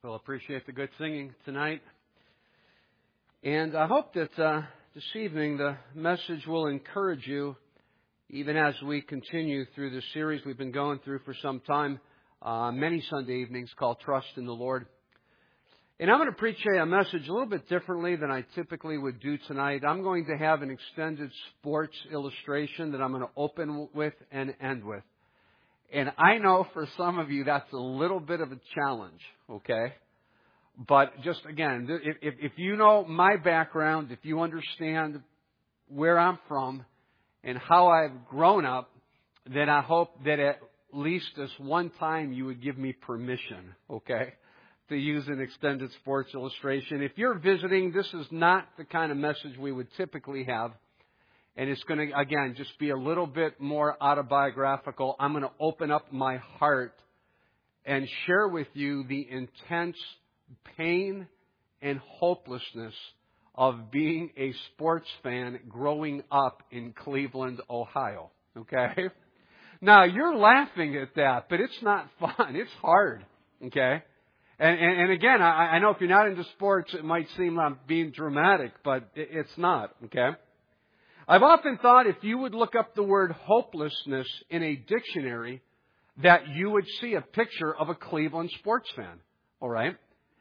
Well, appreciate the good singing tonight. And I hope that this evening the message will encourage you, even as we continue through the series we've been going through for some time, many Sunday evenings, called Trust in the Lord. And I'm going to preach a message a little bit differently than I typically would do tonight. I'm going to have an extended sports illustration that I'm going to open with and end with. And I know for some of you that's a little bit of a challenge, okay? But just again, if you know my background, if you understand where I'm from and how I've grown up, then I hope that at least this one time you would give me permission, okay, to use an extended sports illustration. If you're visiting, this is not the kind of message we would typically have. And it's going to, again, just be a little bit more autobiographical. I'm going to open up my heart and share with you the intense pain and hopelessness of being a sports fan growing up in Cleveland, Ohio. Okay? Now, you're laughing at that, but it's not fun. It's hard. Okay? And again, I know if you're not into sports, it might seem I'm being dramatic, but it's not. Okay? I've often thought if you would look up the word hopelessness in a dictionary, that you would see a picture of a Cleveland sports fan. All right?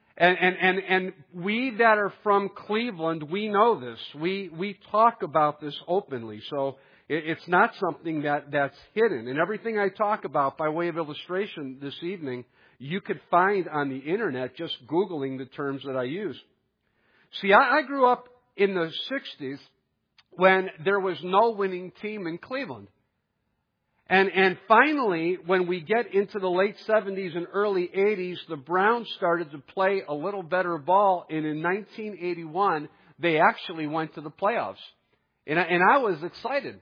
And we that are from Cleveland, we know this. We talk about this openly. So it's not something that's hidden. And everything I talk about by way of illustration this evening, you could find on the internet just Googling the terms that I use. See, I grew up in the 60s when there was no winning team in Cleveland. And finally, when we get into the late 70s and early 80s, the Browns started to play a little better ball. And in 1981, they actually went to the playoffs. And I was excited.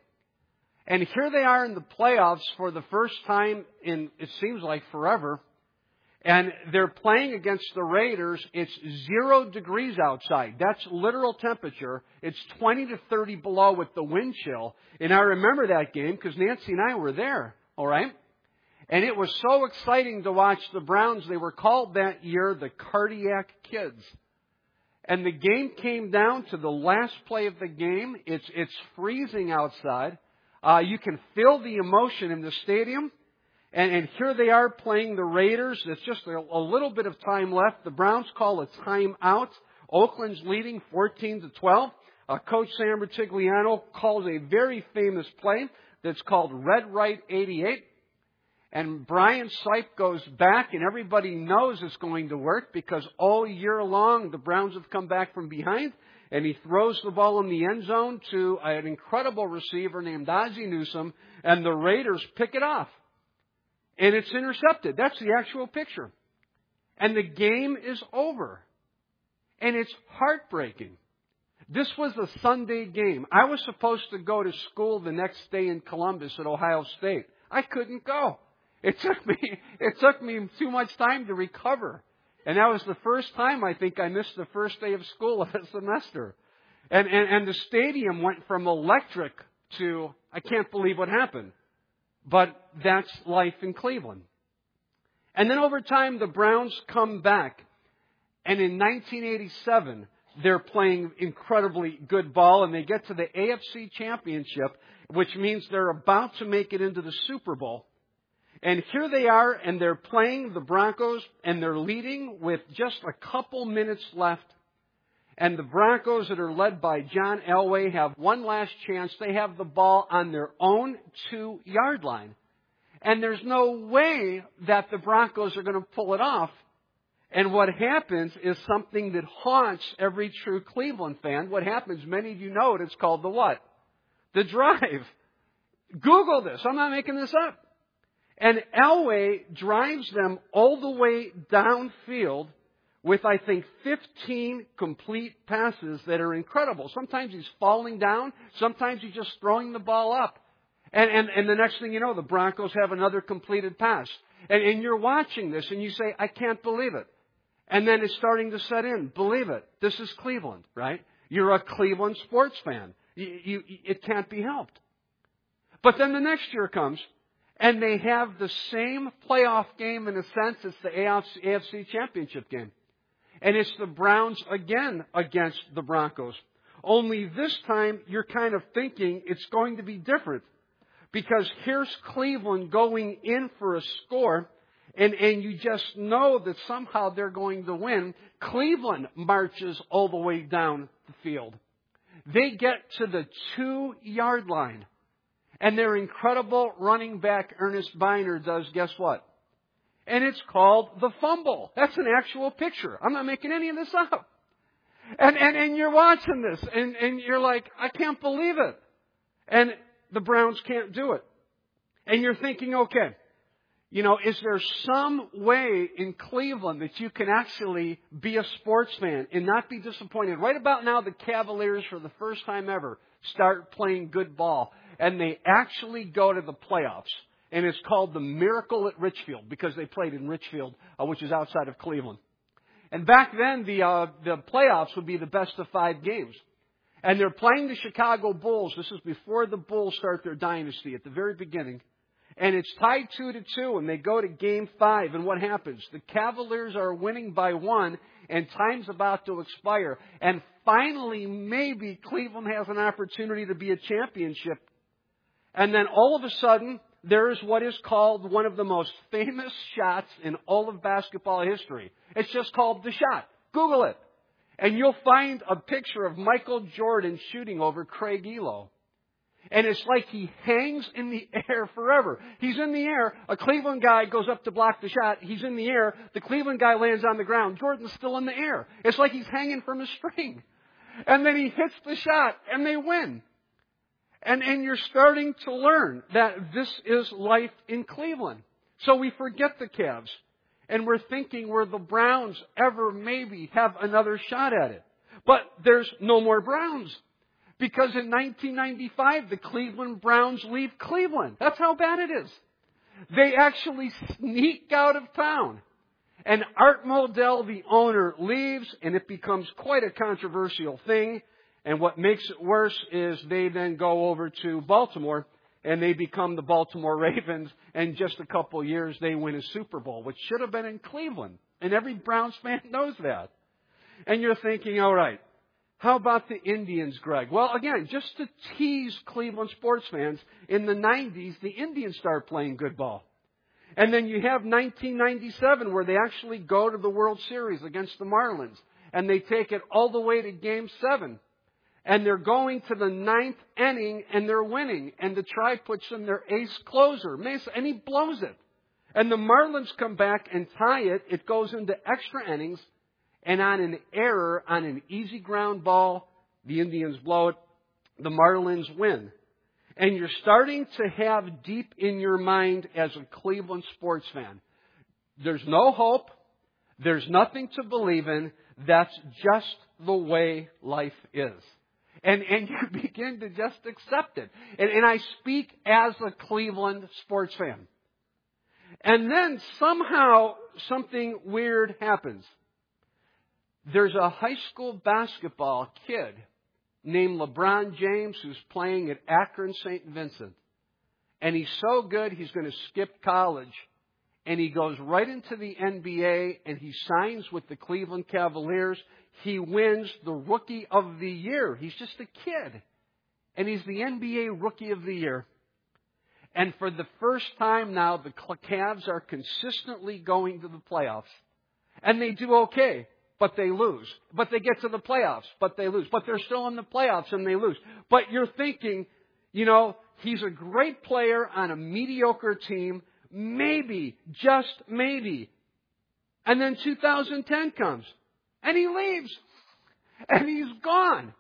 And here they are in the playoffs for the first time in, it seems like forever. And they're playing against the Raiders. It's 0 degrees outside. That's literal temperature. It's 20 to 30 below with the wind chill. And I remember that game because Nancy and I were there. All right? And it was so exciting to watch the Browns. They were called that year the Cardiac Kids. And the game came down to the last play of the game. It's freezing outside. You can feel the emotion in the stadium. And here they are playing the Raiders. There's just a little bit of time left. The Browns call a timeout. Oakland's leading 14-12. Coach Sam Rutigliano calls a very famous play that's called Red Right 88. And Brian Sipe goes back, and everybody knows it's going to work because all year long the Browns have come back from behind. And he throws the ball in the end zone to an incredible receiver named Ozzie Newsome, and the Raiders pick it off. And it's intercepted. That's the actual picture. And the game is over. And it's heartbreaking. This was a Sunday game. I was supposed to go to school the next day in Columbus at Ohio State. I couldn't go. It took me too much time to recover. And that was the first time I think I missed the first day of school of the semester. And the stadium went from electric to, I can't believe what happened. But that's life in Cleveland. And then over time, the Browns come back. And in 1987, they're playing incredibly good ball. And they get to the AFC Championship, which means they're about to make it into the Super Bowl. And here they are, and they're playing the Broncos, and they're leading with just a couple minutes left. And the Broncos that are led by John Elway have one last chance. They have the ball on their own 2-yard line. And there's no way that the Broncos are going to pull it off. And what happens is something that haunts every true Cleveland fan. What happens, many of you know it, it's called the what? The drive. Google this. I'm not making this up. And Elway drives them all the way downfield with, I think, 15 complete passes that are incredible. Sometimes he's falling down. Sometimes he's just throwing the ball up. And the next thing you know, the Broncos have another completed pass. And you're watching this and you say, I can't believe it. And then it's starting to set in. Believe it. This is Cleveland, right? You're a Cleveland sports fan. It can't be helped. But then the next year comes, And they have the same playoff game in a sense. It's the AFC Championship game. And it's the Browns again against the Broncos. Only this time you're kind of thinking it's going to be different. Because here's Cleveland going in for a score. And you just know that somehow they're going to win. Cleveland marches all the way down the field. They get to the 2-yard line. And their incredible running back, Ernest Biner, does guess what? And it's called the fumble. That's an actual picture. I'm not making any of this up. And you're watching this, and you're like, I can't believe it. And the Browns can't do it. And you're thinking, okay, is there some way in Cleveland that you can actually be a sports fan and not be disappointed? Right about now, the Cavaliers, for the first time ever, start playing good ball. And they actually go to the playoffs. And it's called the Miracle at Richfield because they played in Richfield, which is outside of Cleveland. And back then, the playoffs would be the best of 5 games. And they're playing the Chicago Bulls. This is before the Bulls start their dynasty at the very beginning. And it's tied 2-2, and they go to Game 5. And what happens? The Cavaliers are winning by 1, and time's about to expire. And finally, maybe Cleveland has an opportunity to be a championship. And then all of a sudden, there is what is called one of the most famous shots in all of basketball history. It's just called the shot. Google it. And you'll find a picture of Michael Jordan shooting over Craig Elo. And it's like he hangs in the air forever. He's in the air. A Cleveland guy goes up to block the shot. He's in the air. The Cleveland guy lands on the ground. Jordan's still in the air. It's like he's hanging from a string. And then he hits the shot, and they win. And you're starting to learn that this is life in Cleveland. So we forget the Cavs. And we're thinking, will the Browns ever maybe have another shot at it? But there's no more Browns. Because in 1995, the Cleveland Browns leave Cleveland. That's how bad it is. They actually sneak out of town. And Art Modell, the owner, leaves, and it becomes quite a controversial thing. And what makes it worse is they then go over to Baltimore, and they become the Baltimore Ravens. And just a couple years, they win a Super Bowl, which should have been in Cleveland. And every Browns fan knows that. And you're thinking, all right, how about the Indians, Greg? Well, again, just to tease Cleveland sports fans, in the 90s, the Indians start playing good ball. And then you have 1997, where they actually go to the World Series against the Marlins. And they take it all the way to Game 7. And they're going to the 9th inning, and they're winning. And the Tribe puts in their ace closer, Mesa, and he blows it. And the Marlins come back and tie it. It goes into extra innings. And on an error, on an easy ground ball, the Indians blow it. The Marlins win. And you're starting to have deep in your mind as a Cleveland sports fan, there's no hope. There's nothing to believe in. That's just the way life is. And you begin to just accept it. And I speak as a Cleveland sports fan. And then somehow something weird happens. There's a high school basketball kid named LeBron James who's playing at Akron St. Vincent. And he's so good, he's going to skip college. And he goes right into the NBA, and he signs with the Cleveland Cavaliers. He wins the Rookie of the Year. He's just a kid. And he's the NBA Rookie of the Year. And for the first time now, the Cavs are consistently going to the playoffs. And they do okay, but they lose. But they get to the playoffs, but they lose. But they're still in the playoffs, and they lose. But you're thinking, he's a great player on a mediocre team. Maybe, just maybe. And then 2010 comes. And he leaves. And he's gone.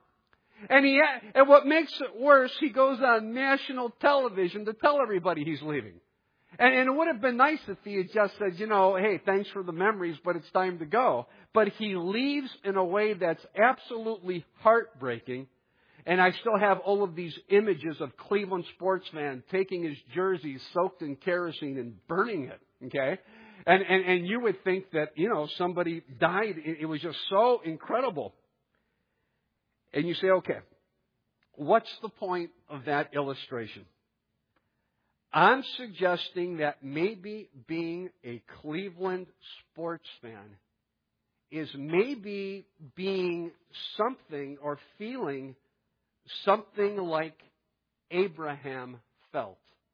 And what makes it worse, he goes on national television to tell everybody he's leaving. And it would have been nice if he had just said, hey, thanks for the memories, but it's time to go. But he leaves in a way that's absolutely heartbreaking. And I still have all of these images of Cleveland sports fan taking his jersey soaked in kerosene and burning it. Okay? And you would think that, somebody died. It was just so incredible. And you say, okay, what's the point of that illustration? I'm suggesting that maybe being a Cleveland sports fan is maybe being something or feeling something like Abraham felt,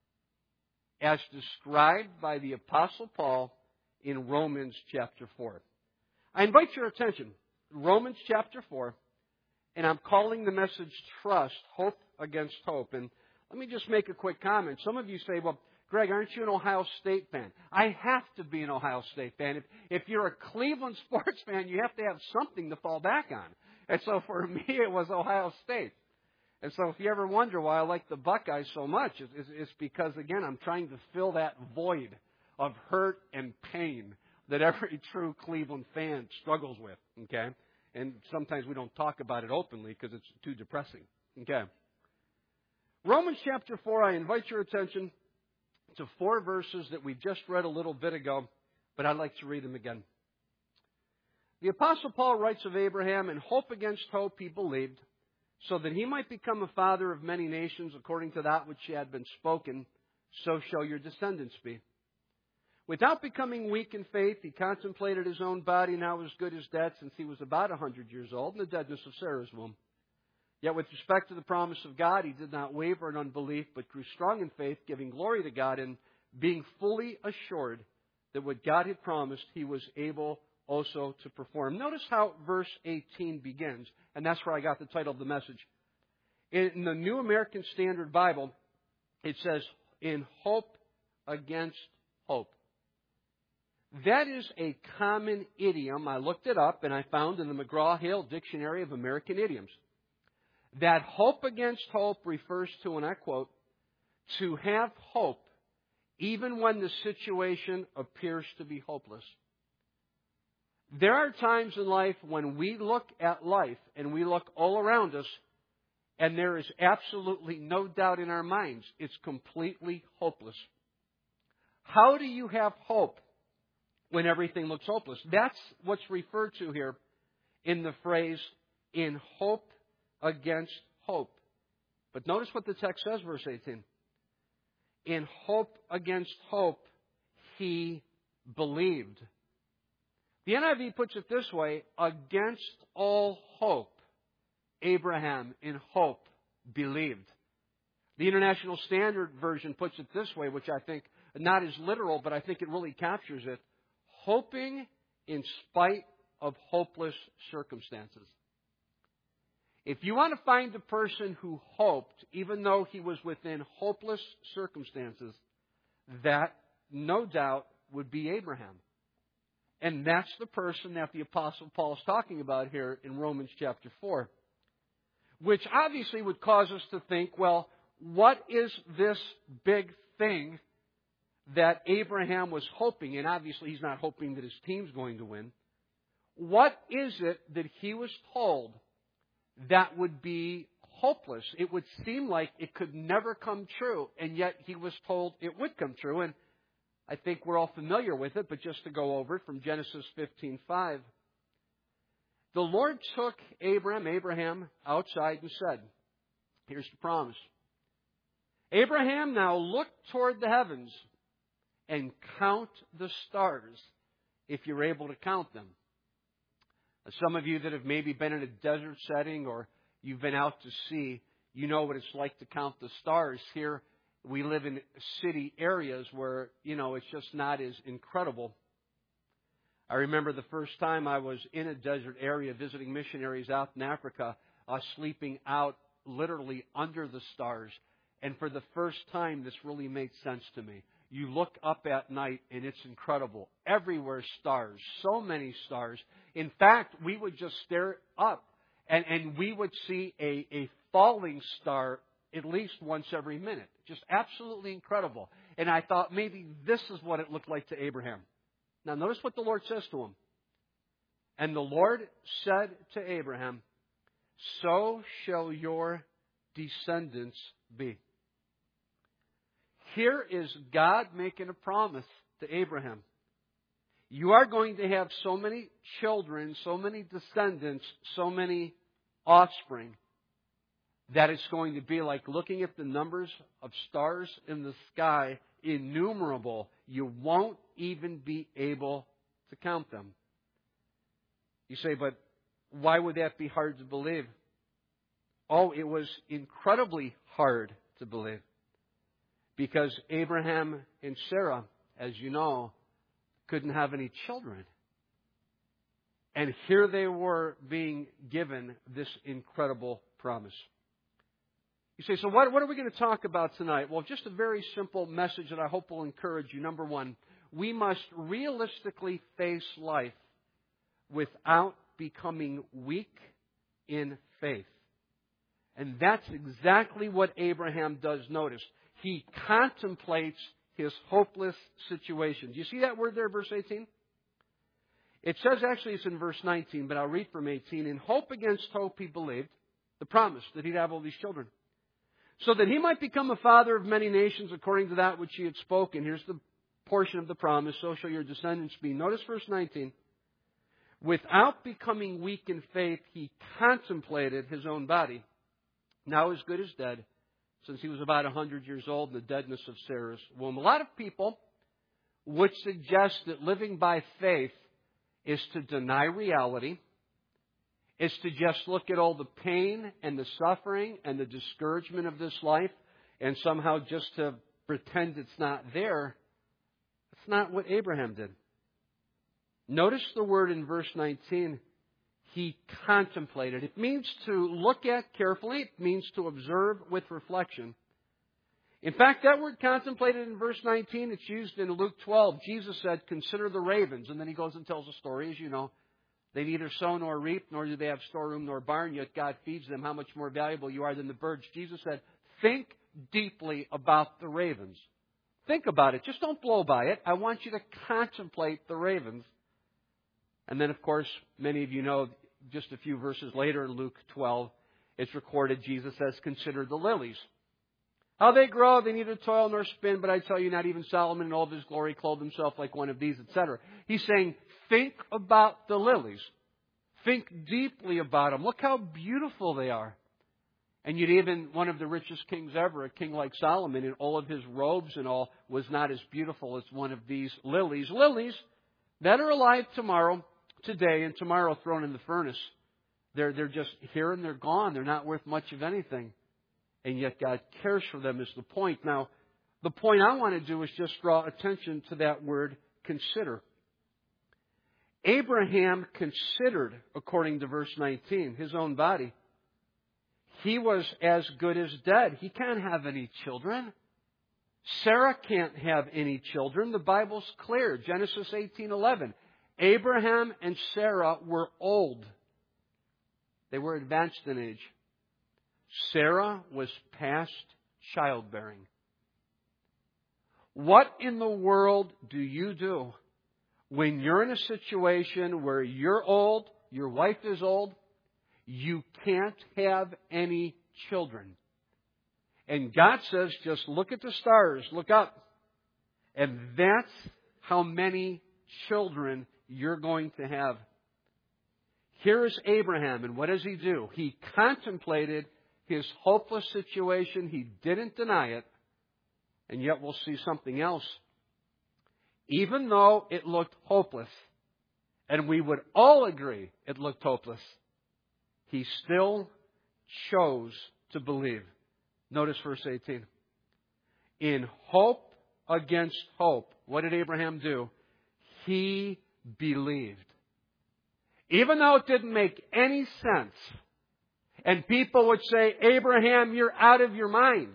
as described by the Apostle Paul in Romans chapter 4. I invite your attention, Romans chapter 4, and I'm calling the message Trust, Hope Against Hope. And let me just make a quick comment. Some of you say, well, Greg, aren't you an Ohio State fan? I have to be an Ohio State fan. If you're a Cleveland sports fan, you have to have something to fall back on. And so for me, it was Ohio State. And so if you ever wonder why I like the Buckeyes so much, it's because, again, I'm trying to fill that void of hurt and pain that every true Cleveland fan struggles with, okay? And sometimes we don't talk about it openly because it's too depressing, okay? Romans chapter 4, I invite your attention to 4 verses that we just read a little bit ago, but I'd like to read them again. The Apostle Paul writes of Abraham, "In hope against hope he believed, so that he might become a father of many nations according to that which had been spoken, so shall your descendants be. Without becoming weak in faith, he contemplated his own body now as good as dead, since he was about 100 years old, in the deadness of Sarah's womb. Yet with respect to the promise of God, he did not waver in unbelief, but grew strong in faith, giving glory to God, and being fully assured that what God had promised, he was able also to perform." Notice how verse 18 begins, and that's where I got the title of the message. In the New American Standard Bible, it says, "In hope against hope." That is a common idiom. I looked it up, and I found in the McGraw-Hill Dictionary of American Idioms that hope against hope refers to, and I quote, "to have hope even when the situation appears to be hopeless." There are times in life when we look at life and we look all around us, and there is absolutely no doubt in our minds it's completely hopeless. How do you have hope when everything looks hopeless? That's what's referred to here in the phrase, "in hope against hope." But notice what the text says, verse 18. "In hope against hope, he believed." The NIV puts it this way, "Against all hope, Abraham in hope believed." The International Standard Version puts it this way, which I think, not as literal, but I think it really captures it. "Hoping in spite of hopeless circumstances." If you want to find a person who hoped, even though he was within hopeless circumstances, that, no doubt, would be Abraham. And that's the person that the Apostle Paul is talking about here in Romans chapter 4. Which obviously would cause us to think, well, what is this big thing that Abraham was hoping? And obviously he's not hoping that his team's going to win. What is it that he was told that would be hopeless? It would seem like it could never come true, and yet he was told it would come true. And I think we're all familiar with it, but just to go over it from Genesis 15:5. "The Lord took Abraham outside and said," here's the promise, "Abraham, now look toward the heavens and count the stars, if you're able to count them." Some of you that have maybe been in a desert setting or you've been out to sea, you know what it's like to count the stars. Here we live in city areas where, it's just not as incredible. I remember the first time I was in a desert area visiting missionaries out in Africa, sleeping out literally under the stars. And for the first time, this really made sense to me. You look up at night and it's incredible. Everywhere stars, so many stars. In fact, we would just stare up and we would see a falling star at least once every minute. Just absolutely incredible. And I thought maybe this is what it looked like to Abraham. Now notice what the Lord says to him. "And the Lord said to Abraham, so shall your descendants be." Here is God making a promise to Abraham. You are going to have so many children, so many descendants, so many offspring, that it's going to be like looking at the numbers of stars in the sky, innumerable. You won't even be able to count them. You say, but why would that be hard to believe? Oh, it was incredibly hard to believe. Because Abraham and Sarah, as you know, couldn't have any children. And here they were being given this incredible promise. You say, so what are we going to talk about tonight? Well, just a very simple message that I hope will encourage you. Number one, we must realistically face life without becoming weak in faith. And that's exactly what Abraham does. Notice, he contemplates his hopeless situation. Do you see that word there, verse 18? It says, actually it's in verse 19, but I'll read from 18. In hope against hope he believed the promise that he'd have all these children, so that he might become a father of many nations according to that which he had spoken. Here's the portion of the promise, so shall your descendants be. Notice verse 19. Without becoming weak in faith, he contemplated his own body, now as good as dead, since he was about 100 years old in the deadness of Sarah's womb. A lot of people would suggest that living by faith is to deny reality, is to just look at all the pain and the suffering and the discouragement of this life and somehow just to pretend it's not there. That's not what Abraham did. Notice the word in verse 19, he contemplated. It means to look at carefully. It means to observe with reflection. In fact, that word contemplated in verse 19, it's used in Luke 12. Jesus said, consider the ravens. And then he goes and tells a story, as you know. They neither sow nor reap, nor do they have storeroom nor barn, yet God feeds them. How much more valuable you are than the birds. Jesus said, think deeply about the ravens. Think about it. Just don't blow by it. I want you to contemplate the ravens. And then, of course, many of you know, just a few verses later in Luke 12, it's recorded, Jesus says, consider the lilies. How they grow, they neither toil nor spin, but I tell you, not even Solomon in all of his glory clothed himself like one of these, etc. He's saying, think about the lilies. Think deeply about them. Look how beautiful they are. And yet even one of the richest kings ever, a king like Solomon, in all of his robes and all, was not as beautiful as one of these lilies. Lilies that are alive today, and tomorrow thrown in the furnace. They're just here and they're gone. They're not worth much of anything. And yet God cares for them is the point. Now, the point I want to do is just draw attention to that word, consider. Abraham considered, according to verse 19, his own body. He was as good as dead. He can't have any children. Sarah can't have any children. The Bible's clear. Genesis 18:11. Abraham and Sarah were old. They were advanced in age. Sarah was past childbearing. What in the world do you do when you're in a situation where you're old, your wife is old, you can't have any children? And God says, just look at the stars, look up. And that's how many children you're going to have. Here is Abraham, and what does he do? He contemplated his hopeless situation. He didn't deny it. And yet we'll see something else. Even though it looked hopeless, and we would all agree it looked hopeless, he still chose to believe. Notice verse 18. In hope against hope, what did Abraham do? He believed. Even though it didn't make any sense, and people would say, Abraham, you're out of your mind.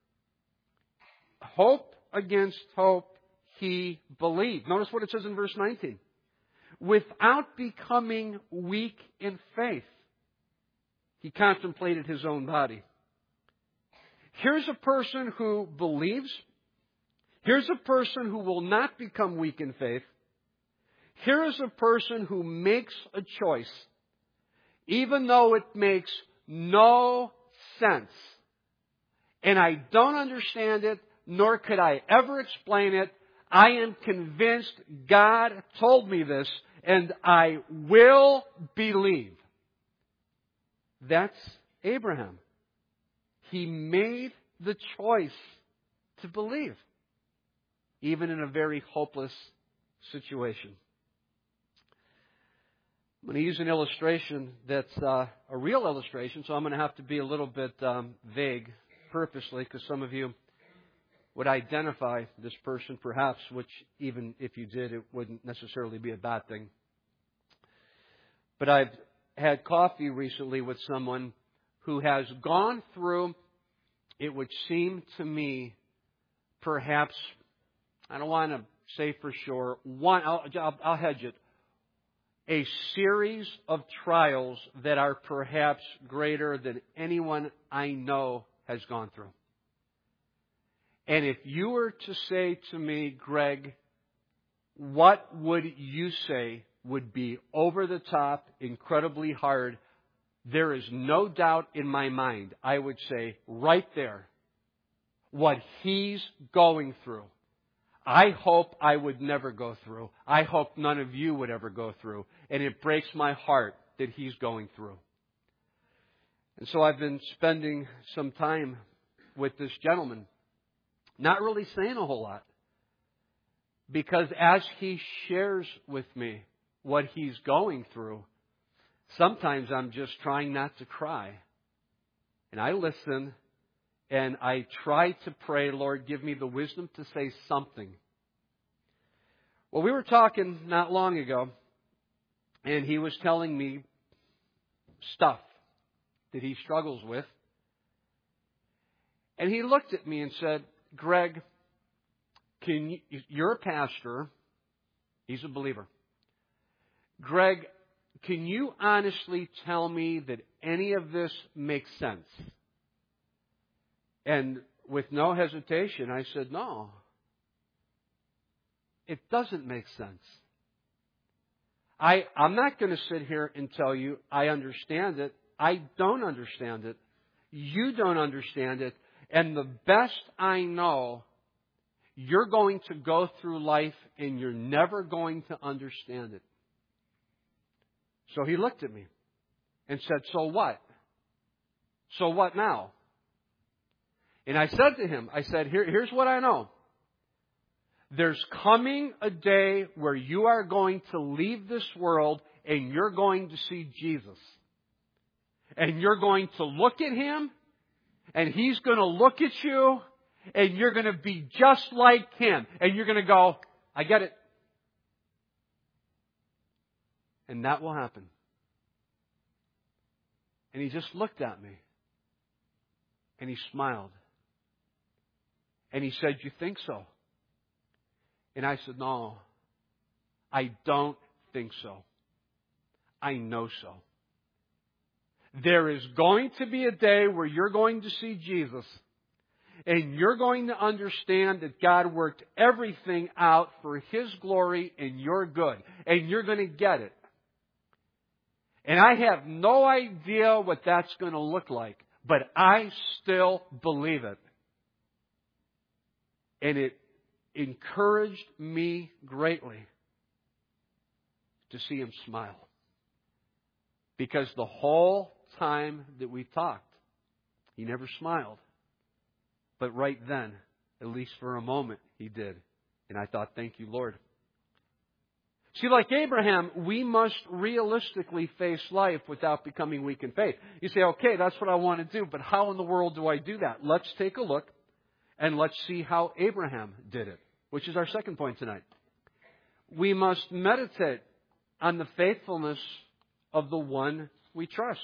Hope against hope, he believed. Notice what it says in verse 19. Without becoming weak in faith, he contemplated his own body. Here's a person who believes. Here's a person who will not become weak in faith. Here is a person who makes a choice, even though it makes no sense. And I don't understand it, nor could I ever explain it. I am convinced God told me this, and I will believe. That's Abraham. he made the choice to believe, even in a very hopeless situation. I'm going to use an illustration that's a real illustration, so I'm going to have to be a little bit vague purposely, because some of you would identify this person perhaps, which even if you did, it wouldn't necessarily be a bad thing. But I've had coffee recently with someone who has gone through, it would seem to me, perhaps, I don't want to say for sure, I'll hedge it, a series of trials that are perhaps greater than anyone I know has gone through. And if you were to say to me, Greg, what would you say would be over the top, incredibly hard? There is no doubt in my mind, I would say right there, what he's going through. I hope I would never go through. I hope none of you would ever go through. And it breaks my heart that he's going through. And so I've been spending some time with this gentleman, not really saying a whole lot. Because as he shares with me what he's going through, sometimes I'm just trying not to cry. And I listen and I try to pray, Lord, give me the wisdom to say something. Well, we were talking not long ago, and he was telling me stuff that he struggles with. And he looked at me and said, Greg, you're a pastor. He's a believer. Greg, can you honestly tell me that any of this makes sense? And with no hesitation, I said, no. It doesn't make sense. I'm not going to sit here and tell you I understand it. I don't understand it. You don't understand it. And the best I know, you're going to go through life and you're never going to understand it. So he looked at me and said, so what? So what now? And I said to him, here's what I know. There's coming a day where you are going to leave this world and you're going to see Jesus. And you're going to look at Him and He's going to look at you and you're going to be just like Him. And you're going to go, I get it. And that will happen. And he just looked at me. And he smiled. And he said, you think so? And I said, no, I don't think so. I know so. There is going to be a day where you're going to see Jesus. And you're going to understand that God worked everything out for His glory and your good. And you're going to get it. And I have no idea what that's going to look like. But I still believe it. And it encouraged me greatly to see him smile. Because the whole time that we talked, he never smiled. But right then, at least for a moment, he did. And I thought, thank you, Lord. See, like Abraham, we must realistically face life without becoming weak in faith. You say, okay, that's what I want to do, but how in the world do I do that? Let's take a look and let's see how Abraham did it, which is our second point tonight. We must meditate on the faithfulness of the one we trust.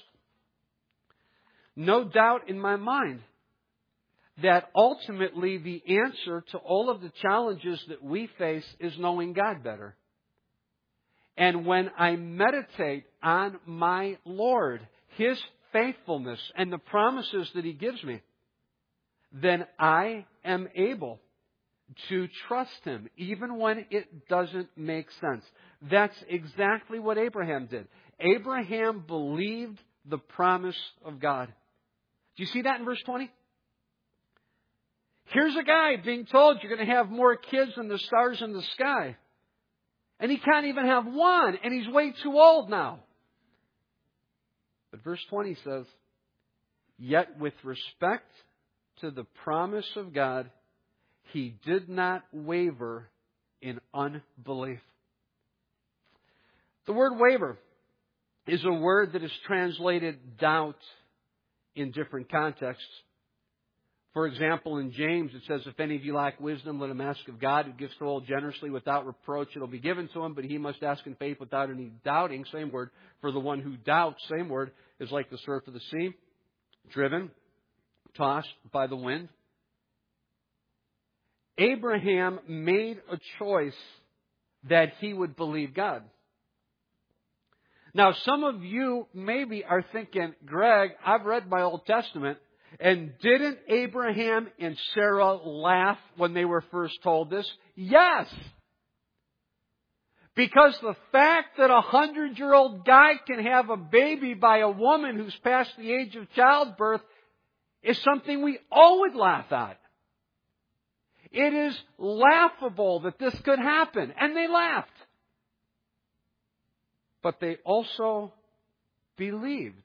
No doubt in my mind that ultimately the answer to all of the challenges that we face is knowing God better. And when I meditate on my Lord, His faithfulness and the promises that He gives me, then I am able to trust Him even when it doesn't make sense. That's exactly what Abraham did. Abraham believed the promise of God. Do you see that in verse 20? Here's a guy being told you're going to have more kids than the stars in the sky. And he can't even have one, and he's way too old now. But verse 20 says, Yet with respect to the promise of God, he did not waver in unbelief. The word waver is a word that is translated doubt in different contexts. For example, in James it says, if any of you lack wisdom, let him ask of God, who gives to all generously without reproach. It'll be given to him, but he must ask in faith without any doubting. Same word. For the one who doubts, same word, is like the surf of the sea, driven, tossed by the wind. Abraham made a choice that he would believe God. Now, some of you maybe are thinking, Greg, I've read my Old Testament, and didn't Abraham and Sarah laugh when they were first told this? Yes! Because the fact that a 100-year-old guy can have a baby by a woman who's past the age of childbirth is something we all would laugh at. It is laughable that this could happen. And they laughed. But they also believed.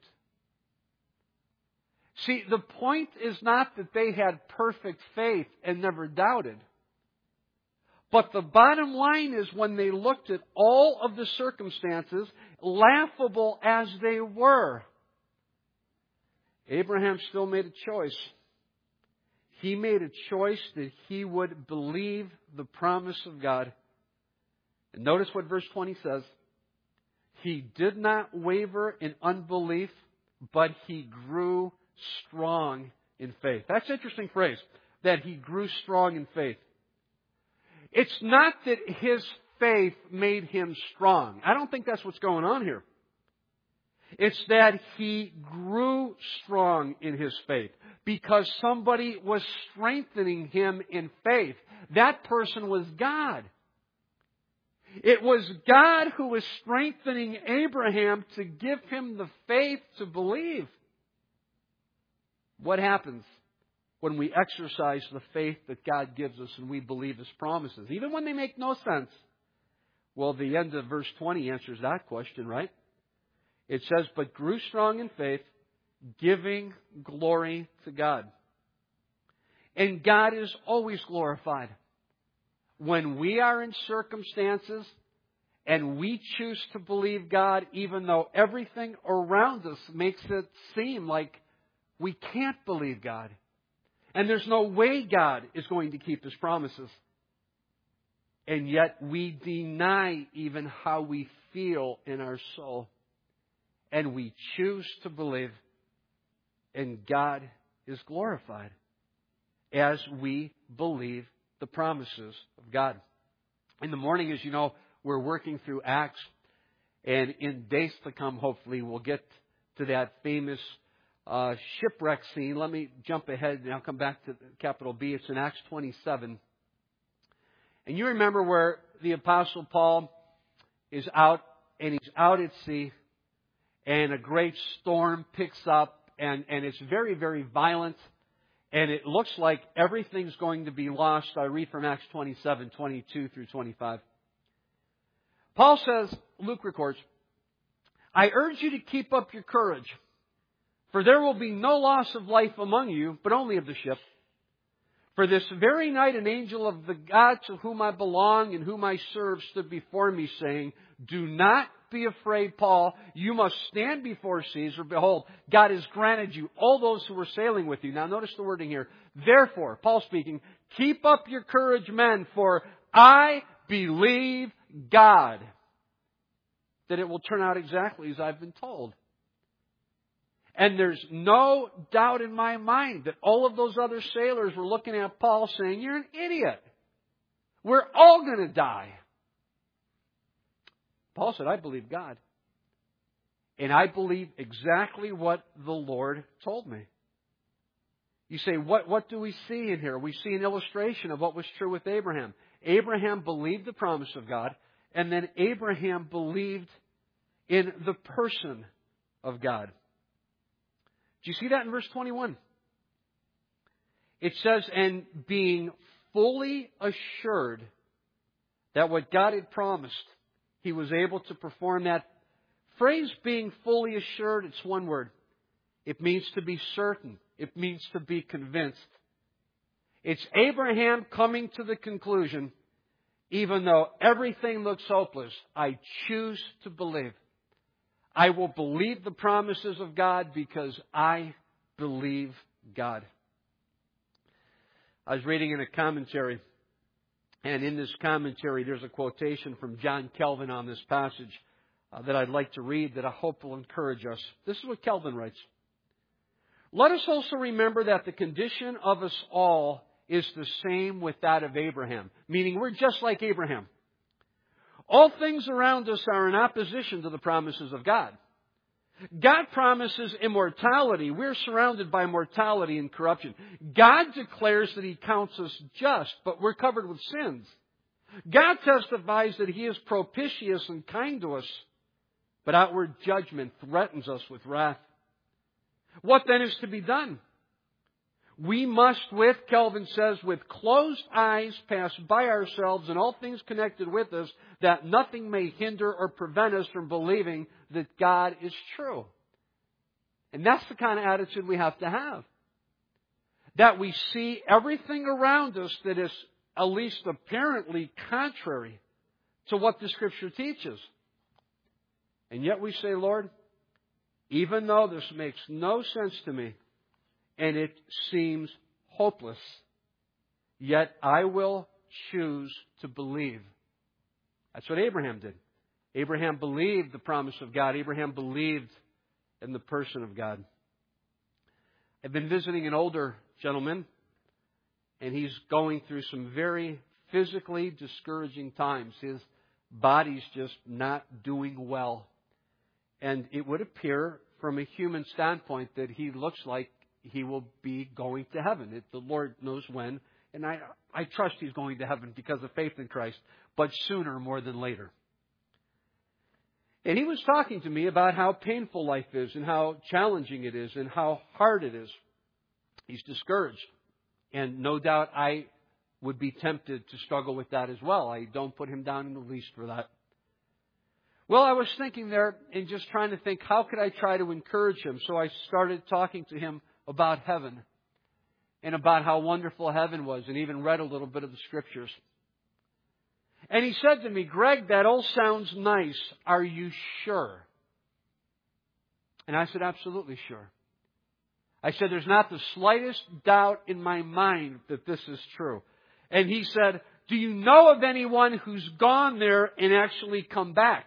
See, the point is not that they had perfect faith and never doubted. But the bottom line is when they looked at all of the circumstances, laughable as they were, Abraham still made a choice. He made a choice that he would believe the promise of God. And notice what verse 20 says. He did not waver in unbelief, but he grew strong in faith. That's an interesting phrase, that he grew strong in faith. It's not that his faith made him strong. I don't think that's what's going on here. It's that he grew strong in his faith because somebody was strengthening him in faith. That person was God. It was God who was strengthening Abraham to give him the faith to believe. What happens when we exercise the faith that God gives us and we believe His promises, even when they make no sense? Well, the end of verse 20 answers that question, right? It says, but grew strong in faith, giving glory to God. And God is always glorified. When we are in circumstances and we choose to believe God, even though everything around us makes it seem like we can't believe God. And there's no way God is going to keep His promises. And yet we deny even how we feel in our soul. And we choose to believe. And God is glorified as we believe the promises of God. In the morning, as you know, we're working through Acts. And in days to come, hopefully, we'll get to that famous shipwreck scene. Let me jump ahead and I'll come back to capital B. It's in Acts 27. And you remember where the Apostle Paul is out, and he's out at sea, and a great storm picks up, and it's very, very violent, and it looks like everything's going to be lost. I read from Acts 27, 22 through 25. Paul says, Luke records, I urge you to keep up your courage, for there will be no loss of life among you, but only of the ship. For this very night an angel of the God to whom I belong and whom I serve stood before me, saying, do not be afraid, Paul. You must stand before Caesar. Behold, God has granted you all those who were sailing with you. Now notice the wording here. Therefore, Paul speaking, keep up your courage, men, for I believe God that it will turn out exactly as I've been told. And there's no doubt in my mind that all of those other sailors were looking at Paul saying, you're an idiot. We're all going to die. Paul said, I believe God. And I believe exactly what the Lord told me. You say, what do we see in here? We see an illustration of what was true with Abraham. Abraham believed the promise of God, and then Abraham believed in the person of God. Do you see that in verse 21? It says, and being fully assured that what God had promised, he was able to perform. That phrase, being fully assured, it's one word. It means to be certain. It means to be convinced. It's Abraham coming to the conclusion, even though everything looks hopeless, I choose to believe. I will believe the promises of God because I believe God. I was reading in a commentary, and in this commentary there's a quotation from John Calvin on this passage that I'd like to read that I hope will encourage us. This is what Calvin writes. Let us also remember that the condition of us all is the same with that of Abraham, meaning we're just like Abraham. All things around us are in opposition to the promises of God. God promises immortality. We're surrounded by mortality and corruption. God declares that He counts us just, but we're covered with sins. God testifies that He is propitious and kind to us, but outward judgment threatens us with wrath. What then is to be done? We must, Calvin says, with closed eyes pass by ourselves and all things connected with us, that nothing may hinder or prevent us from believing that God is true. And that's the kind of attitude we have to have. That we see everything around us that is at least apparently contrary to what the Scripture teaches. And yet we say, Lord, even though this makes no sense to me, and it seems hopeless, yet I will choose to believe. That's what Abraham did. Abraham believed the promise of God. Abraham believed in the person of God. I've been visiting an older gentleman, and he's going through some very physically discouraging times. His body's just not doing well. And it would appear from a human standpoint that he looks like he will be going to heaven. The Lord knows when. And I trust he's going to heaven because of faith in Christ, but sooner more than later. And he was talking to me about how painful life is and how challenging it is and how hard it is. He's discouraged. And no doubt I would be tempted to struggle with that as well. I don't put him down in the least for that. Well, I was thinking there and just trying to think, how could I try to encourage him? So I started talking to him about heaven and about how wonderful heaven was, and even read a little bit of the Scriptures. And he said to me, Greg, that all sounds nice. Are you sure? And I said, absolutely sure. I said, there's not the slightest doubt in my mind that this is true. And he said, do you know of anyone who's gone there and actually come back?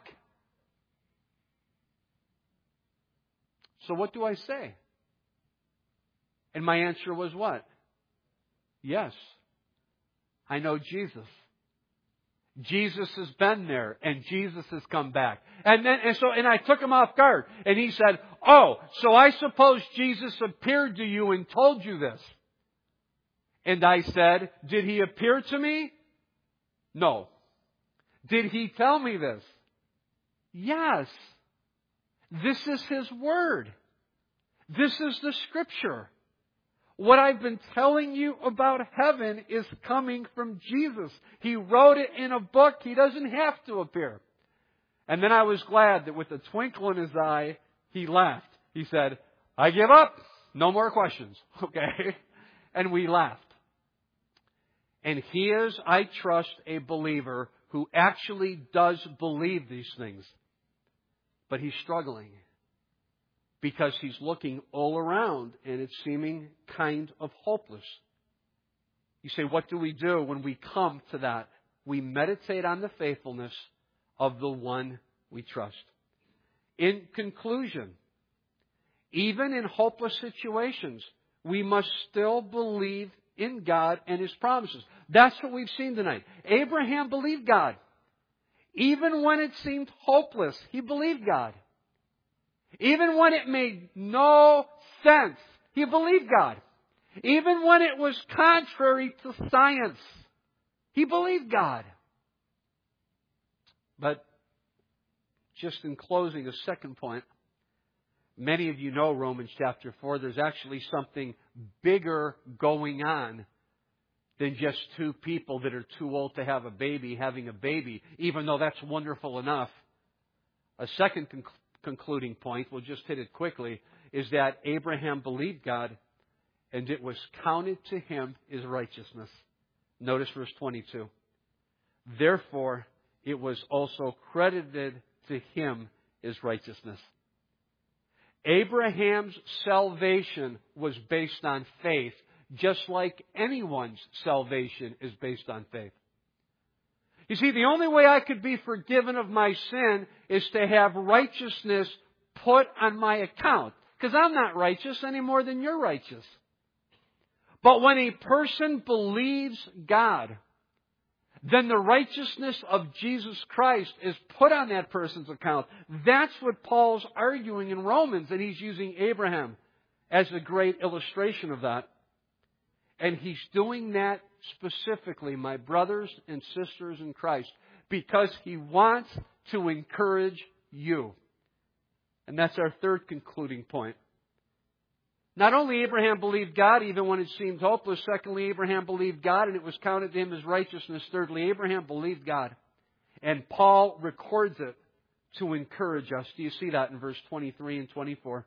So what do I say? And my answer was what? Yes. I know Jesus. Jesus has been there and Jesus has come back. And I took him off guard. And he said, oh, so I suppose Jesus appeared to you and told you this. And I said, did he appear to me? No. Did he tell me this? Yes. This is his word. This is the Scripture. What I've been telling you about heaven is coming from Jesus. He wrote it in a book. He doesn't have to appear. And then I was glad that with a twinkle in his eye, he laughed. He said, I give up. No more questions. Okay? And we laughed. And he is, I trust, a believer who actually does believe these things. But he's struggling because he's looking all around and it's seeming kind of hopeless. You say, what do we do when we come to that? We meditate on the faithfulness of the one we trust. In conclusion, even in hopeless situations, we must still believe in God and His promises. That's what we've seen tonight. Abraham believed God. Even when it seemed hopeless, he believed God. Even when it made no sense, he believed God. Even when it was contrary to science, he believed God. But just in closing, a second point, many of you know Romans chapter 4. There's actually something bigger going on than just two people that are too old to have a baby having a baby, even though that's wonderful enough. A second concluding point, we'll just hit it quickly, is that Abraham believed God and it was counted to him as righteousness. Notice verse 22. Therefore, it was also credited to him as righteousness. Abraham's salvation was based on faith, just like anyone's salvation is based on faith. You see, the only way I could be forgiven of my sin is to have righteousness put on my account. Because I'm not righteous any more than you're righteous. But when a person believes God, then the righteousness of Jesus Christ is put on that person's account. That's what Paul's arguing in Romans, and he's using Abraham as a great illustration of that. And he's doing that specifically, my brothers and sisters in Christ, because he wants to encourage you. And that's our third concluding point. Not only Abraham believed God even when it seemed hopeless. Secondly, Abraham believed God and it was counted to him as righteousness. Thirdly, Abraham believed God. And Paul records it to encourage us. Do you see that in verse 23 and 24?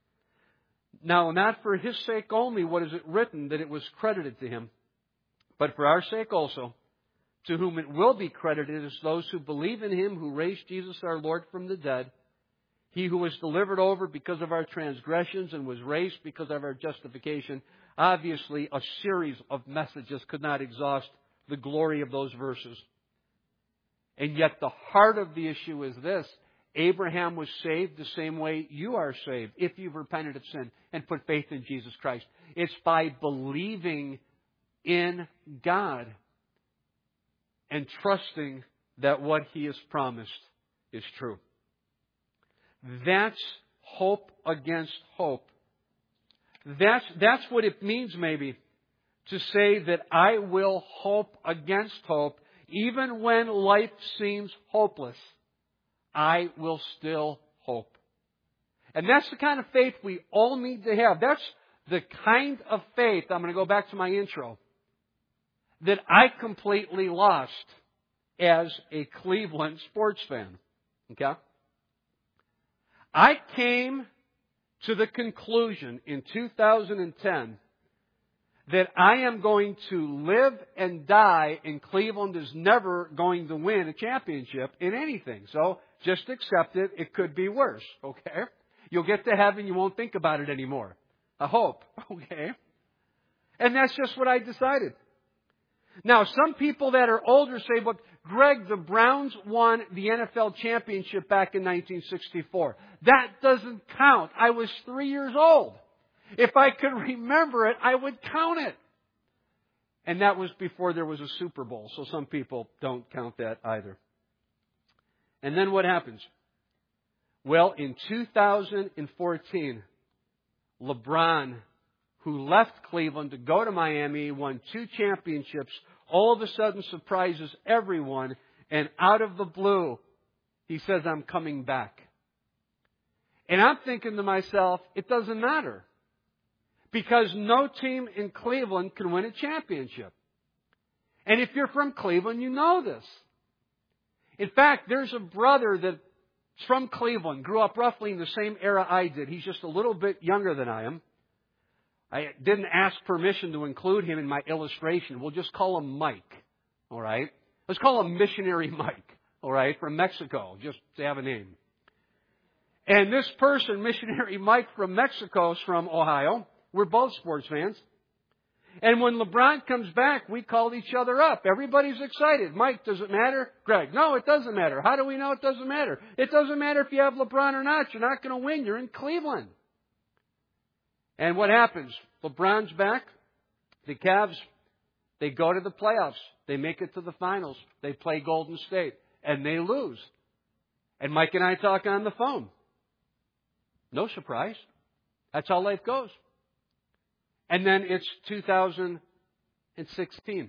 Now, not for his sake only what is it written that it was credited to him, but for our sake also, to whom it will be credited as those who believe in him who raised Jesus our Lord from the dead, he who was delivered over because of our transgressions and was raised because of our justification. Obviously, a series of messages could not exhaust the glory of those verses. And yet the heart of the issue is this. Abraham was saved the same way you are saved if you've repented of sin and put faith in Jesus Christ. It's by believing in God and trusting that what He has promised is true. That's hope against hope. That's what it means maybe to say that I will hope against hope even when life seems hopeless. I will still hope. And that's the kind of faith we all need to have. That's the kind of faith, I'm going to go back to my intro, that I completely lost as a Cleveland sports fan. Okay? I came to the conclusion in 2010 that I am going to live and die and Cleveland is never going to win a championship in anything. So just accept it. It could be worse. Okay? You'll get to heaven. You won't think about it anymore. I hope. Okay? And that's just what I decided. Now, some people that are older say, "But Greg, the Browns won the NFL championship back in 1964. That doesn't count. I was 3 years old. If I could remember it, I would count it." And that was before there was a Super Bowl, so some people don't count that either. And then what happens? Well, in 2014, LeBron, who left Cleveland to go to Miami, won 2 championships, all of a sudden surprises everyone, and out of the blue, he says, "I'm coming back." And I'm thinking to myself, it doesn't matter. Because no team in Cleveland can win a championship. And if you're from Cleveland, you know this. In fact, there's a brother that's from Cleveland, grew up roughly in the same era I did. He's just a little bit younger than I am. I didn't ask permission to include him in my illustration. We'll just call him Mike. All right? Let's call him Missionary Mike. All right? From Mexico, just to have a name. And this person, Missionary Mike from Mexico, is from Ohio. We're both sports fans. And when LeBron comes back, we call each other up. Everybody's excited. "Mike, does it matter?" Greg, "No, it doesn't matter." "How do we know it doesn't matter?" "It doesn't matter if you have LeBron or not. You're not going to win. You're in Cleveland." And what happens? LeBron's back. The Cavs, they go to the playoffs. They make it to the finals. They play Golden State. And they lose. And Mike and I talk on the phone. No surprise. That's how life goes. And then it's 2015,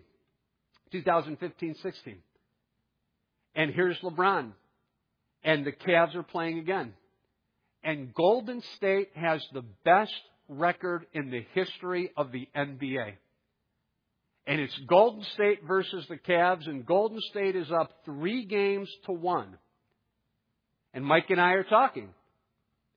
16. And here's LeBron. And the Cavs are playing again. And Golden State has the best record in the history of the NBA. And it's Golden State versus the Cavs, and Golden State is up 3-1. And Mike and I are talking.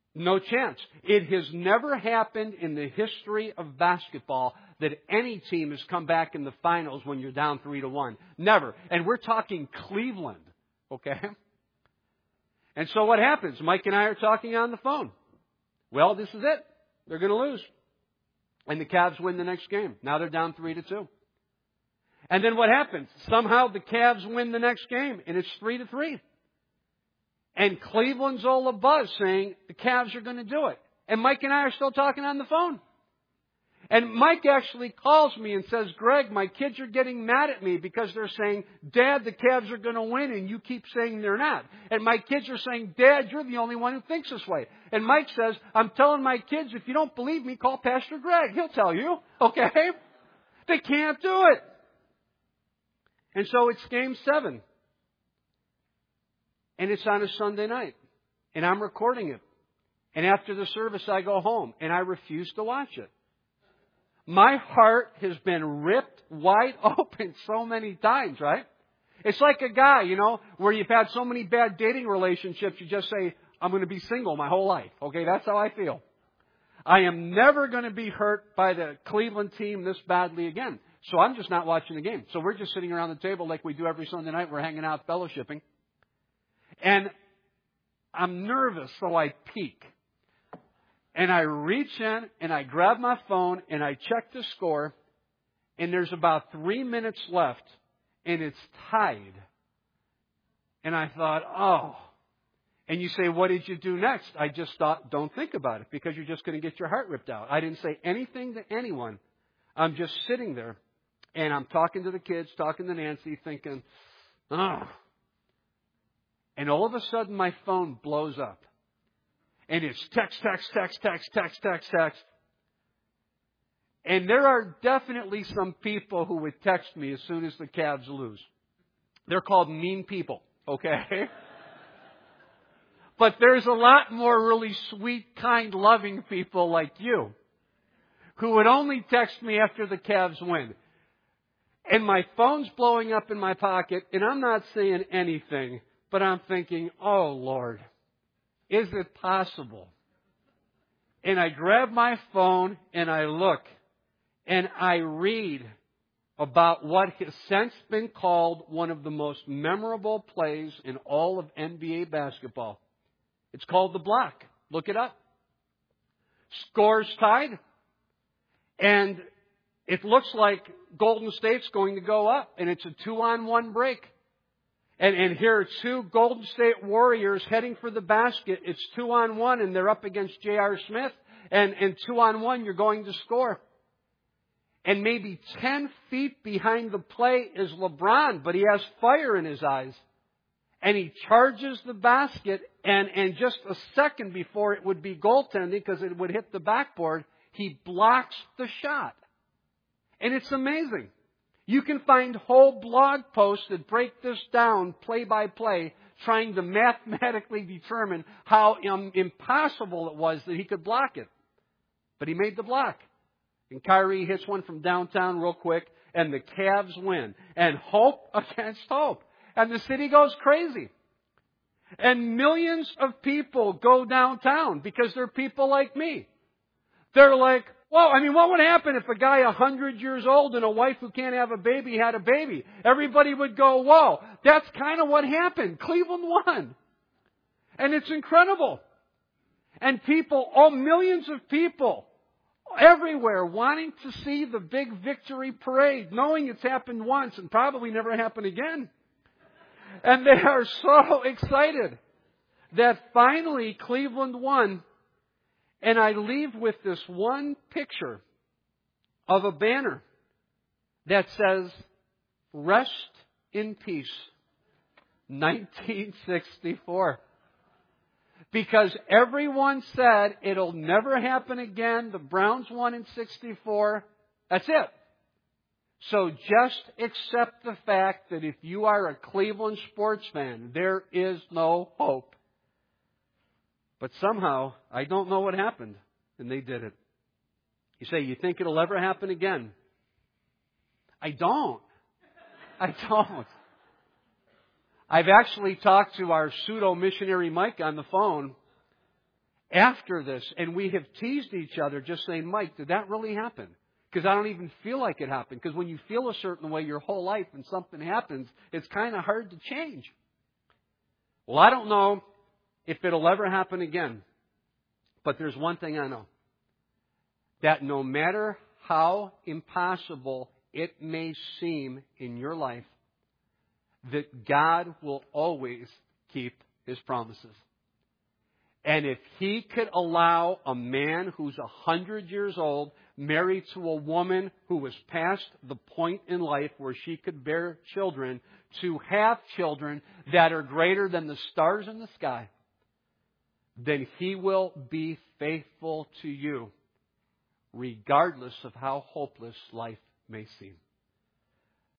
No chance. It has never happened in the history of basketball that any team has come back in the finals when you're down 3-1. Never. And we're talking Cleveland. Okay? And so what happens? Mike and I are talking on the phone. Well, this is it. They're going to lose. And the Cavs win the next game. Now they're down 3-2. And then what happens? Somehow the Cavs win the next game, and it's 3-3. And Cleveland's all abuzz saying the Cavs are going to do it. And Mike and I are still talking on the phone. And Mike actually calls me and says, Greg, my kids are getting mad at me because they're saying, Dad, the Cavs are going to win, and you keep saying they're not. And my kids are saying, Dad, you're the only one who thinks this way. And Mike says, I'm telling my kids, if you don't believe me, call Pastor Greg. He'll tell you. Okay? They can't do it. And so it's Game 7. And it's on a Sunday night. And I'm recording it. And after the service, I go home. And I refuse to watch it. My heart has been ripped wide open so many times, right? It's like a guy, where you've had so many bad dating relationships, you just say, I'm going to be single my whole life. Okay, that's how I feel. I am never going to be hurt by the Cleveland team this badly again. So I'm just not watching the game. So we're just sitting around the table like we do every Sunday night. We're hanging out, fellowshipping. And I'm nervous, so I peek. And I reach in and I grab my phone and I check the score. And there's about 3 minutes left. And it's tied. And I thought, oh. And you say, what did you do next? I just thought, don't think about it, because you're just going to get your heart ripped out. I didn't say anything to anyone. I'm just sitting there. And I'm talking to the kids, talking to Nancy, thinking, oh. And all of a sudden my phone blows up. And it's text. And there are definitely some people who would text me as soon as the Cavs lose. They're called mean people, okay? But there's a lot more really sweet, kind, loving people like you who would only text me after the Cavs win. And my phone's blowing up in my pocket, and I'm not saying anything, but I'm thinking, oh, Lord, is it possible? And I grab my phone and I look and I read about what has since been called one of the most memorable plays in all of NBA basketball. It's called the block. Look it up. Scores tied. And it looks like Golden State's going to go up. And it's a 2-on-1 break. And here are two Golden State Warriors heading for the basket. It's 2-on-1 and they're up against J.R. Smith. And 2-on-1, you're going to score. And maybe 10 feet behind the play is LeBron, but he has fire in his eyes. And he charges the basket, and just a second before it would be goaltending because it would hit the backboard, he blocks the shot. And it's amazing. You can find whole blog posts that break this down play by play, trying to mathematically determine how impossible it was that he could block it. But he made the block. And Kyrie hits one from downtown real quick, and the Cavs win. And hope against hope. And the city goes crazy. And millions of people go downtown because they're people like me. They're like, well, what would happen if a guy 100 years old and a wife who can't have a baby had a baby? Everybody would go, whoa, that's kind of what happened. Cleveland won. And it's incredible. And people, millions of people everywhere wanting to see the big victory parade, knowing it's happened once and probably never happen again. And they are so excited that finally Cleveland won. And I leave with this one picture of a banner that says, Rest in Peace, 1964. Because everyone said it'll never happen again. The Browns won in 64. That's it. So just accept the fact that if you are a Cleveland sports fan, there is no hope. But somehow, I don't know what happened, and they did it. You say, you think it'll ever happen again? I don't. I've actually talked to our pseudo-missionary Mike on the phone, after this, and we have teased each other just saying, Mike, did that really happen? Because I don't even feel like it happened. Because when you feel a certain way your whole life and something happens, it's kind of hard to change. Well, I don't know if it'll ever happen again. But there's one thing I know. That no matter how impossible it may seem in your life, that God will always keep His promises. And if He could allow a man who's 100 years old, married to a woman who was past the point in life where she could bear children, to have children that are greater than the stars in the sky, then He will be faithful to you, regardless of how hopeless life may seem.